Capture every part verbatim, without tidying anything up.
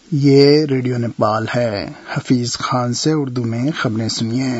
یہ ریڈیو نیپال ہے۔ حفیظ خان سے اردو میں خبریں سنیے۔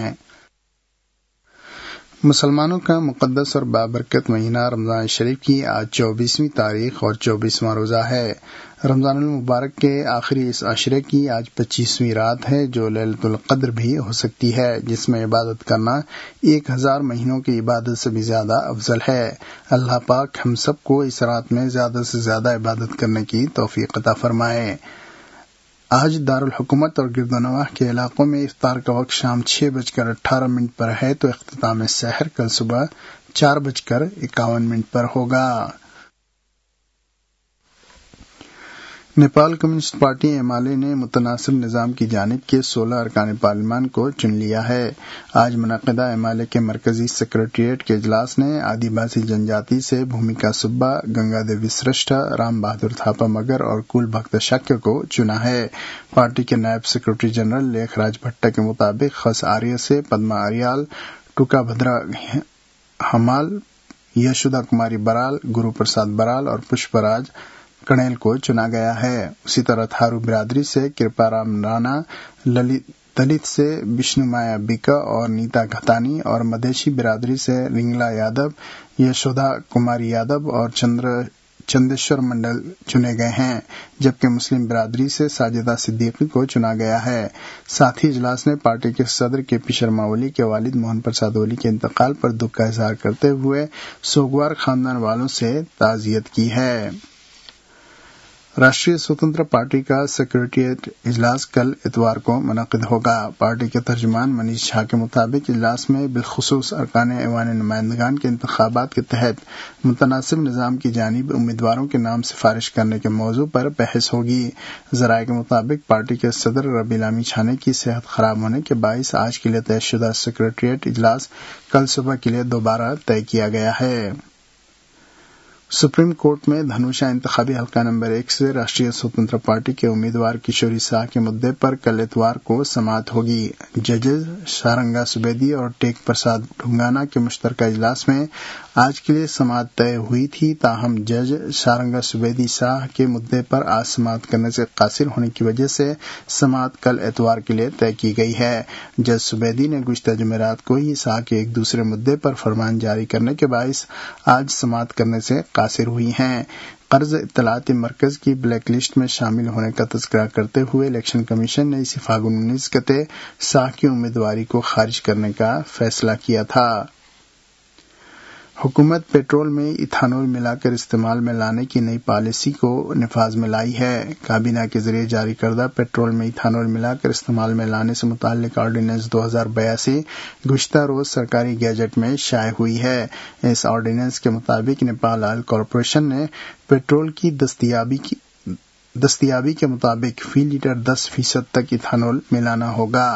مسلمانوں کا مقدس اور بابرکت مہینہ رمضان شریف کی آج چوبیسویں تاریخ اور چوبیسواں روزہ ہے۔ رمضان المبارک کے آخری اس عشرے کی آج پچیسویں رات ہے، جو لیلۃ القدر بھی ہو سکتی ہے، جس میں عبادت کرنا ایک ہزار مہینوں کی عبادت سے بھی زیادہ افضل ہے۔ اللہ پاک ہم سب کو اس رات میں زیادہ سے زیادہ عبادت کرنے کی توفیق عطا فرمائے۔ آج دارالحکومت اور گرد و نواح کے علاقوں میں افطار کا وقت شام چھ بج کر اٹھارہ منٹ پر ہے، تو اختتام سحر کل صبح چار بج کر اکاون منٹ پر ہوگا۔ Nepal communist party M L A نے متناسب نظام کی جانب کے سولہ ارکان پارلیمان کو چن لیا ہے۔ آج منعقدہ ایم ایل اے کے مرکزی سیکریٹریٹ کے اجلاس نے آدی باسی جن جاتی سے بھومیکا سبا، گنگا دیوی سرشٹھا، رام بہادر تھاپا مگر اور کول بھکت شاکیہ کو چنا ہے۔ پارٹی کے نائب سیکریٹری جنرل لیکھ راج بھٹا کے مطابق خس آریہ سے پدما اریال، ٹوکا بھدرا ہمال، یشودا کماری برال، گرو پرساد برال اور پشپ راج کنیل کو چنا گیا ہے۔ اسی طرح تھارو برادری سے کرپا رام رانا، دلت سے وشنو مایا بیکا اور نیتا گھتانی اور مدیشی برادری سے رنگلا یادو، یشودا کماری یادو اور چندر چندیشور منڈل چنے گئے ہیں، جبکہ مسلم برادری سے ساجدہ صدیقی کو چنا گیا ہے۔ ساتھ ہی اجلاس نے پارٹی کے صدر کے پی شرما اولی کے والد موہن پرساد اولی کے انتقال پر دکھ کا اظہار کرتے ہوئے سوگوار خاندان والوں سے تعزیت کی ہے۔ راشٹریہ سوتنترا پارٹی کا سیکریٹریٹ اجلاس کل اتوار کو منعقد ہوگا۔ پارٹی کے ترجمان منیش جھا کے مطابق اجلاس میں بالخصوص ارکان ایوان نمائندگان کے انتخابات کے تحت متناسب نظام کی جانب امیدواروں کے نام سفارش کرنے کے موضوع پر بحث ہوگی۔ ذرائع کے مطابق پارٹی کے صدر ربی لامی چھانے کی صحت خراب ہونے کے باعث آج کے لیے طے شدہ سیکریٹریٹ اجلاس کل صبح کے لیے دوبارہ طے کیا گیا ہے۔ سپریم کورٹ میں دھنوشا انتخابی حلقہ نمبر ایک سے راشٹریہ سوتنترا پارٹی کے امیدوار کشوری ساہ کے مدعے پر کل اتوار کو سماعت ہوگی۔ ججز شارنگا سبیدی اور ٹیک پرساد ڈھونگانا کے مشترکہ اجلاس میں آج کے لیے سماعت طے ہوئی تھی، تاہم جج شارنگا سبیدی ساہ کے مدعے پر آج سماعت کرنے سے قاصر ہونے کی وجہ سے سماعت کل اتوار کے لیے طے کی گئی ہے۔ جج سبیدی نے گزشتہ جمعرات کو ہی ساہ کے ایک دوسرے مدعے پر فرمان جاری کرنے کے باعث آج سماعت کرنے سے قاصر ہوئی ہیں۔ قرض اطلاعاتی مرکز کی بلیک لسٹ میں شامل ہونے کا تذکرہ کرتے ہوئے الیکشن کمیشن نے اسی فاگن انیس گتے ساہ کی امیدواری کو خارج کرنے کا فیصلہ کیا تھا۔ حکومت پیٹرول میں ایتھانول ملا کر استعمال میں لانے کی نئی پالیسی کو نفاذ میں لائی ہے۔ کابینہ کے ذریعے جاری کردہ پیٹرول میں ایتھانول ملا کر استعمال میں لانے سے متعلق آرڈیننس دو ہزار بیاسی گزشتہ روز سرکاری گیجٹ میں شائع ہوئی ہے۔ اس آرڈیننس کے مطابق نیپال آئل کارپوریشن نے پیٹرول کی دستیابی کی دستیابی کے مطابق فی لیٹر دس فیصد تک ایتھانول ملانا ہوگا۔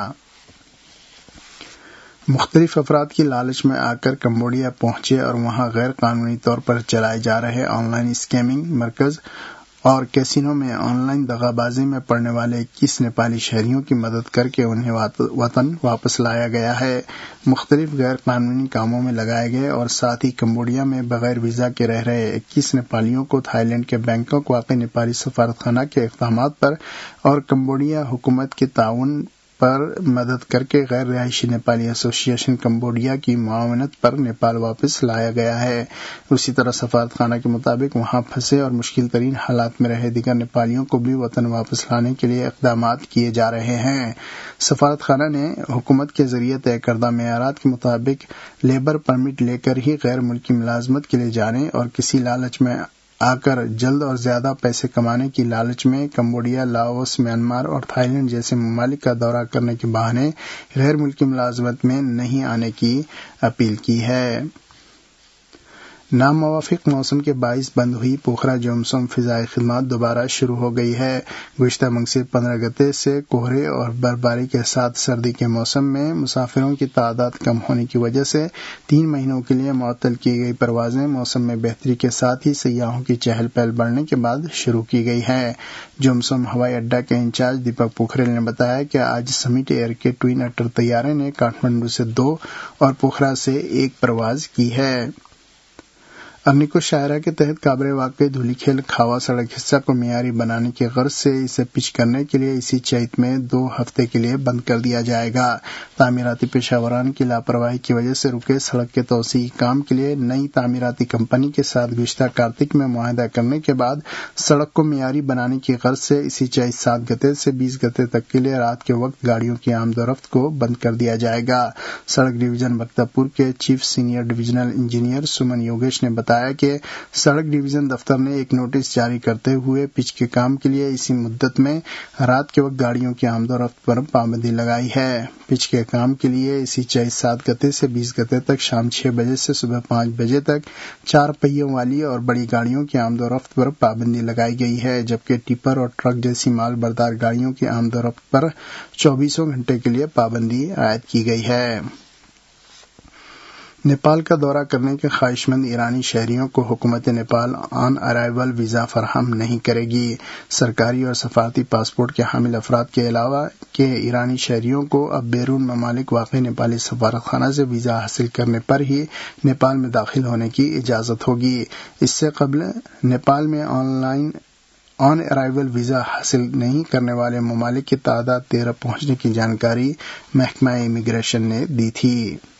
مختلف افراد کی لالچ میں آ کر کمبوڈیا پہنچے اور وہاں غیر قانونی طور پر چلائے جا رہے آن لائن اسکیمنگ مرکز اور کیسینو میں آن لائن دغا بازی میں پڑنے والے اکیس نیپالی شہریوں کی مدد کر کے انہیں وطن واپس لایا گیا ہے۔ مختلف غیر قانونی کاموں میں لگائے گئے اور ساتھ ہی کمبوڈیا میں بغیر ویزا کے رہ رہے اکیس نیپالیوں کو تھائی لینڈ کے بینکاک واقع نیپالی سفارتخانہ کے اقدامات پر اور کمبوڈیا حکومت کے تعاون پر مدد کر کے غیر رہائشی نیپالی ایسوسی ایشن کمبوڈیا کی معاونت پر نیپال واپس لایا گیا ہے۔ اسی طرح سفارتخانہ کے مطابق وہاں پھنسے اور مشکل ترین حالات میں رہے دیگر نیپالیوں کو بھی وطن واپس لانے کے لیے اقدامات کیے جا رہے ہیں۔ سفارتخانہ نے حکومت کے ذریعے طے کردہ معیارات کے مطابق لیبر پرمٹ لے کر ہی غیر ملکی ملازمت کے لیے جانے اور کسی لالچ میں آ کر جلد اور زیادہ پیسے کمانے کی لالچ میں کمبوڈیا، لاؤس، میانمار اور تھائی لینڈ جیسے ممالک کا دورہ کرنے کے بہانے غیر ملکی ملازمت میں نہیں آنے کی اپیل کی ہے۔ ناموافق موسم کے باعث بند ہوئی پوکھرا جومسوم فضائی خدمات دوبارہ شروع ہو گئی ہے۔ گزشتہ منگسیر پندرہ گتے سے کوہرے اور برفباری کے ساتھ سردی کے موسم میں مسافروں کی تعداد کم ہونے کی وجہ سے تین مہینوں کے لیے معطل کی گئی پروازیں موسم میں بہتری کے ساتھ ہی سیاحوں کی چہل پہل بڑھنے کے بعد شروع کی گئی ہیں۔ جومسوم ہوائی اڈہ کے انچارج دیپک پوکھریل نے بتایا کہ آج سمٹ ایئر کے ٹوئن اٹر طیارے نے کاٹھمنڈو سے دو اور پوکھرا سے ایک پرواز کی ہے۔ ارنیکو شاہراہ کے تحت کابرے واقع دھولی کھیل کھاوا سڑک حصہ کو معیاری بنانے کی غرض سے اسے پچ کرنے کے لیے اسی چیت میں دو ہفتے کے لیے بند کر دیا جائے گا۔ تعمیراتی پیشہ وران کی لاپرواہی کی وجہ سے رکے سڑک کے توسیعی کام کے لیے نئی تعمیراتی کمپنی کے ساتھ گزشتہ کارتک میں معاہدہ کرنے کے بعد سڑک کو معیاری بنانے کی غرض سے اسی چیت سات گتے سے بیس گتے تک کے لیے رات کے وقت گاڑیوں کی آمد و رفت کو بند کر دیا جائے گا۔ سڑک ڈویژن بختیارپور کے چیف سینئر ڈویژنل انجینئر سمن یوگیش نے بتایا کہ سڑک ڈویژن دفتر نے ایک نوٹس جاری کرتے ہوئے پچ کے کام کے لیے اسی مدت میں رات کے وقت گاڑیوں کی آمد و رفت پر پابندی لگائی ہے۔ پچ کے کام کے لیے اسی چیت سات گتے سے بیس گتے تک شام چھ بجے سے صبح پانچ بجے تک چار پہیوں والی اور بڑی گاڑیوں کی آمد و رفت پر پابندی لگائی گئی ہے، جبکہ ٹپر اور ٹرک جیسی مال بردار گاڑیوں کی آمد و رفت پر چوبیسوں گھنٹے کے لیے پابندی عائد کی گئی ہے۔ نیپال کا دورہ کرنے کے خواہش مند ایرانی شہریوں کو حکومت نیپال آن ارائیول ویزا فراہم نہیں کرے گی۔ سرکاری اور سفارتی پاسپورٹ کے حامل افراد کے علاوہ کے ایرانی شہریوں کو اب بیرون ممالک واقع نیپالی سفارت خانہ سے ویزا حاصل کرنے پر ہی نیپال میں داخل ہونے کی اجازت ہوگی۔ اس سے قبل نیپال میں online on arrival visa حاصل نہیں کرنے والے ممالک کی تعداد تیرہ پہنچنے کی جانکاری محکمہ امیگریشن نے دی تھی۔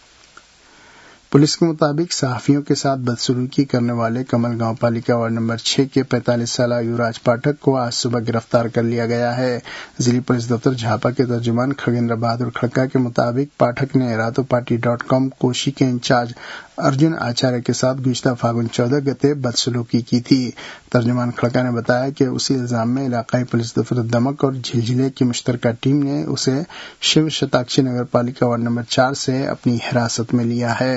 پولیس کے مطابق صحافیوں کے ساتھ بدسلوکی کرنے والے کمل گاؤں پالیکا وارڈ نمبر چھ کے پینتالیس سالہ یوراج پاٹھک کو آج صبح گرفتار کر لیا گیا ہے۔ ضلع پولیس دفتر جھاپا کے ترجمان کھگیندر بہادر کھڑکا کے مطابق پاٹھک نے راتو پارٹی ڈاٹ کام کوشی کے انچارج ارجن آچاریہ کے ساتھ گزشتہ فاگن چودہ گتے بدسلوکی کی تھی۔ ترجمان کھڑکا نے بتایا کہ اسی الزام میں علاقائی پولیس دفتر دمک اور جھلجھلے کی مشترکہ ٹیم نے اسے شیو شتاکشی نگر پالیکا وارڈ نمبر چار سے اپنی حراست میں لیا ہے۔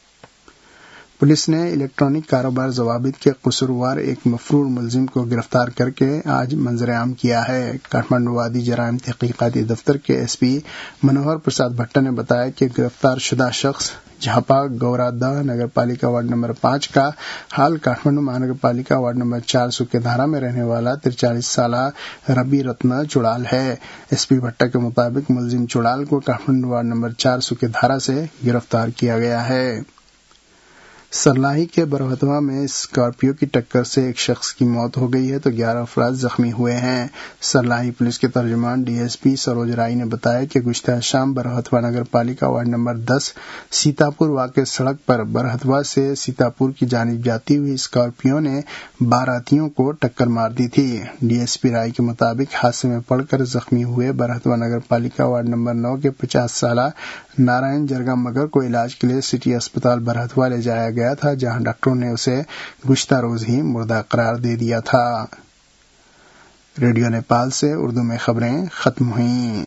پولیس نے الیکٹرانک کاروبار ضوابط کے قصوروار ایک مفرور ملزم کو گرفتار کر کے آج منظر عام کیا ہے۔ کاٹھمانڈو وادی جرائم تحقیقاتی دفتر کے ایس پی منوہر پرساد بھٹا نے بتایا کہ گرفتار شدہ شخص جھاپا گورادہ نگر پالیکا وارڈ نمبر پانچ کا حال کاٹھمانڈو مہانگر پالیکا وارڈ نمبر چار سکے دھارا میں رہنے والا ترچالیس سالہ ربی رتنا چڑال ہے۔ ایس پی بھٹا کے مطابق ملزم چڑال کو کاٹھمانڈو وارڈ نمبر چار سکے دھارا سے گرفتار کیا گیا ہے۔ سرلاہی کے برہتوا میں اسکارپیو کی ٹکر سے ایک شخص کی موت ہو گئی ہے تو گیارہ افراد زخمی ہوئے ہیں۔ سرلاہی پولیس کے ترجمان ڈی ایس پی سروج رائے نے بتایا کہ گزشتہ شام برہتوا نگر پالیکا وارڈ نمبر دس سیتاپور واقع سڑک پر برہتوا سے سیتاپور کی جانب جاتی ہوئی اسکارپیو نے باراتیوں کو ٹکر مار دی تھی۔ ڈی ایس پی رائے کے مطابق حادثے میں پڑ کر زخمی ہوئے برہتوا نگر پالیکا وارڈ نمبر نو کے پچاس سالہ نارائن جرگا مگر کو علاج کے لیے سٹی اسپتال برہتوا لے جایا گیا تھا، جہاں ڈاکٹروں نے اسے گزشتہ روز ہی مردہ قرار دے دیا تھا۔ ریڈیو نیپال سے اردو میں خبریں ختم ہوئیں۔